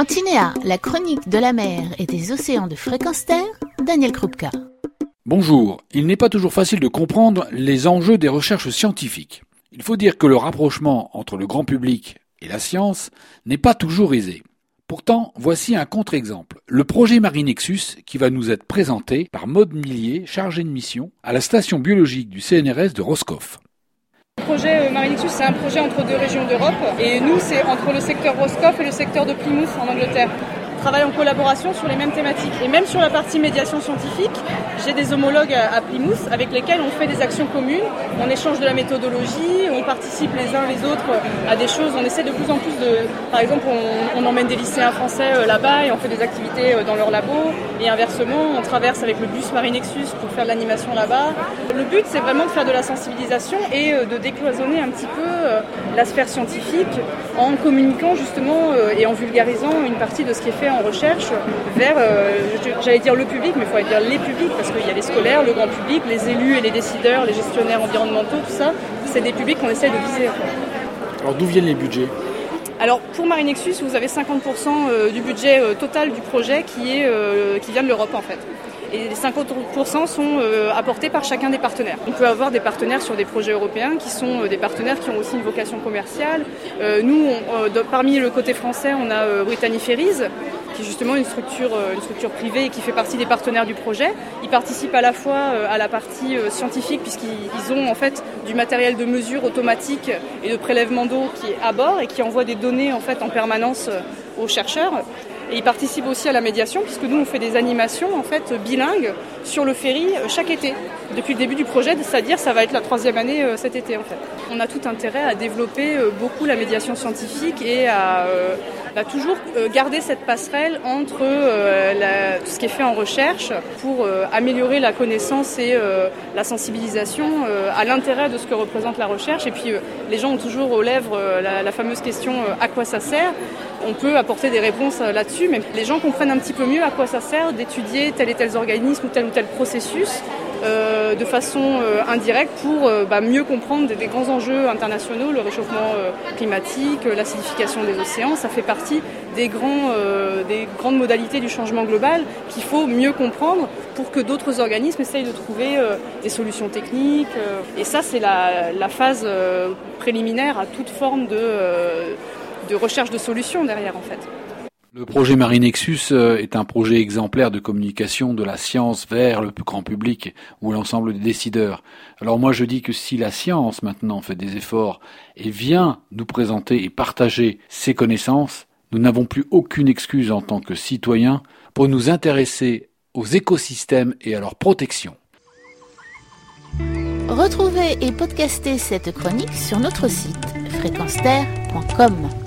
Antinéa, la chronique de la mer et des océans de Fréquence Terre, Daniel Krupka. Bonjour, il n'est pas toujours facile de comprendre les enjeux des recherches scientifiques. Il faut dire que le rapprochement entre le grand public et la science n'est pas toujours aisé. Pourtant, voici un contre-exemple, le projet Marinexus qui va nous être présenté par Maude Millier, chargée de mission à la station biologique du CNRS de Roscoff. Le projet Marinexus, c'est un projet entre deux régions d'Europe et nous, c'est entre le secteur Roscoff et le secteur de Plymouth en Angleterre. On travaille en collaboration sur les mêmes thématiques et même sur la partie médiation scientifique, j'ai des homologues à Plymouth avec lesquels on fait des actions communes, on échange de la méthodologie, on participe les uns les autres à des choses, on essaie de plus en plus de... Par exemple, on emmène des lycéens français là-bas et on fait des activités dans leur labo et inversement, on traverse avec le bus Marinexus pour faire de l'animation là-bas. Le but, c'est vraiment de faire de la sensibilisation et de décloisonner un petit peu la sphère scientifique en communiquant justement et en vulgarisant une partie de ce qui est fait en recherche vers, j'allais dire le public, mais il faudrait dire les publics parce qu'il y a les scolaires, le grand public, les élus et les décideurs, les gestionnaires environnementaux, tout ça, c'est des publics qu'on essaie de viser. Alors d'où viennent les budgets ? Alors pour Marinexus, vous avez 50% du budget total du projet qui vient de l'Europe en fait. Et les 50% sont apportés par chacun des partenaires. On peut avoir des partenaires sur des projets européens qui sont des partenaires qui ont aussi une vocation commerciale. Nous, parmi le côté français, on a Brittany Ferries, qui est justement une structure privée et qui fait partie des partenaires du projet. Ils participent à la fois à la partie scientifique puisqu'ils ont en fait du matériel de mesure automatique et de prélèvement d'eau qui est à bord et qui envoie des données en fait en permanence aux chercheurs. Et ils participent aussi à la médiation puisque nous on fait des animations en fait bilingues sur le ferry chaque été. Depuis le début du projet, c'est-à-dire ça va être la 3e année cet été en fait. On a tout intérêt à développer beaucoup la médiation scientifique et à toujours garder cette passerelle entre tout ce qui est fait en recherche pour améliorer la connaissance et la sensibilisation à l'intérêt de ce que représente la recherche. Et puis les gens ont toujours aux lèvres la fameuse question à quoi ça sert. On peut apporter des réponses là-dessus, mais les gens comprennent un petit peu mieux à quoi ça sert d'étudier tel et tel organisme ou tel processus de façon indirecte pour mieux comprendre des grands enjeux internationaux, le réchauffement climatique, l'acidification des océans. Ça fait partie des grandes modalités du changement global qu'il faut mieux comprendre pour que d'autres organismes essayent de trouver des solutions techniques. Et ça, c'est la phase préliminaire à toute forme de recherche de solutions derrière en fait. Le projet Marinexus est un projet exemplaire de communication de la science vers le plus grand public ou l'ensemble des décideurs. Alors moi je dis que si la science maintenant fait des efforts et vient nous présenter et partager ses connaissances, nous n'avons plus aucune excuse en tant que citoyens pour nous intéresser aux écosystèmes et à leur protection. Retrouvez et podcastez cette chronique sur notre site fréquenceterre.com.